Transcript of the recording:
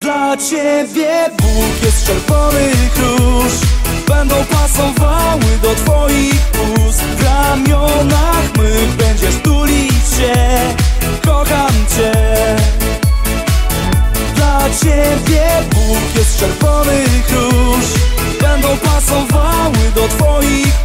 Dla ciebie Bóg jest czerwonych róż, będą pasowały do twoich ust. W ramionach mych będziesz tulić się, kocham cię. Dla ciebie Bóg jest czerwonych róż, będą pasowały do twoich